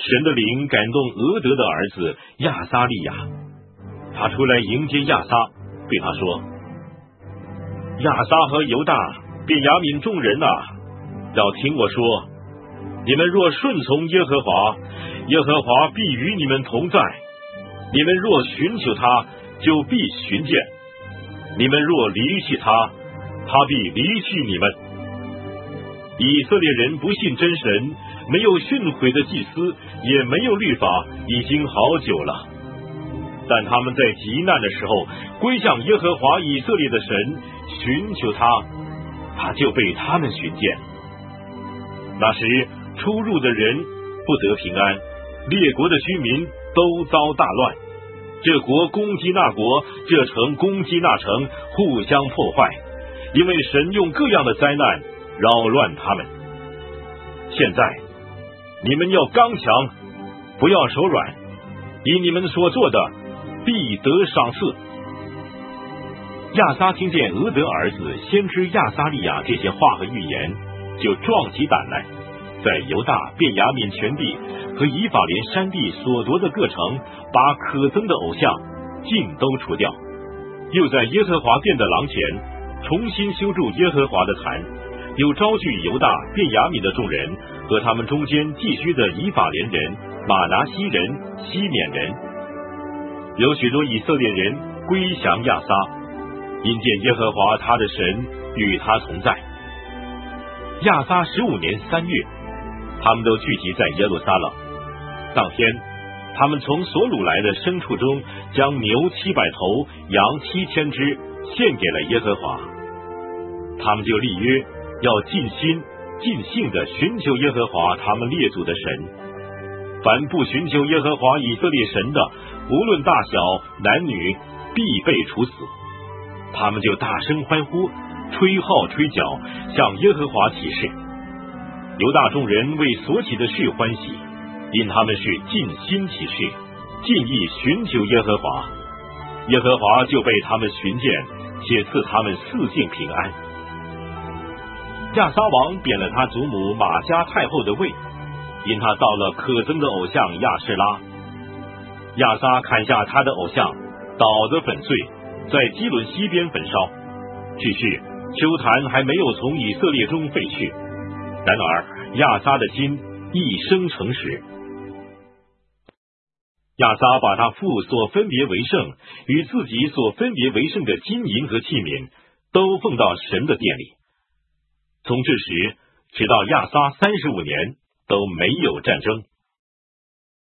神的灵感动俄德的儿子亚撒利亚，他出来迎接亚撒，对他说：亚撒和犹大、便雅悯众人啊，要听我说，你们若顺从耶和华，耶和华必与你们同在；你们若寻求他，就必寻见；你们若离弃他，他必离弃你们。以色列人不信真神，没有训诲的祭司，也没有律法，已经好久了。但他们在极难的时候归向耶和华以色列的神，寻求他，他就被他们寻见。那时出入的人不得平安，列国的居民都遭大乱，这国攻击那国，这城攻击那城，互相破坏，因为神用各样的灾难扰乱他们。现在你们要刚强，不要手软，以你们所做的必得赏赐。亚撒听见俄德儿子先知亚撒利亚这些话和预言，就壮起胆来，在犹大、便雅悯全地和以法莲山地所夺的各城，把可憎的偶像尽都除掉，又在耶和华殿的廊前重新修筑耶和华的坛，又招聚犹大、便雅悯的众人和他们中间寄居的以法莲人、马拿西人、西缅人，有许多以色列人归降亚撒，因见耶和华他的神与他同在。亚撒15年3月，他们都聚集在耶路撒冷。当天，他们从所掳来的牲畜中将牛700头、羊7000只献给了耶和华。他们就立约，要尽心尽性的寻求耶和华他们列祖的神。凡不寻求耶和华以色列神的，无论大小男女，必被处死。他们就大声欢呼，吹号吹角，向耶和华起誓。犹大众人为所起的事欢喜，因他们是尽心起誓，尽意寻求耶和华。耶和华就被他们寻见，且赐他们四境平安。亚撒王贬了他祖母玛迦太后的位，因他造了可憎的偶像亚士拉。亚撒砍下他的偶像，捣得粉碎，在基伦西边焚烧。只是丘坛还没有从以色列中废去。然而亚撒的心一生诚实。亚撒把他父所分别为圣与自己所分别为圣的金银和器皿都奉到神的殿里。从这时直到亚撒35年都没有战争。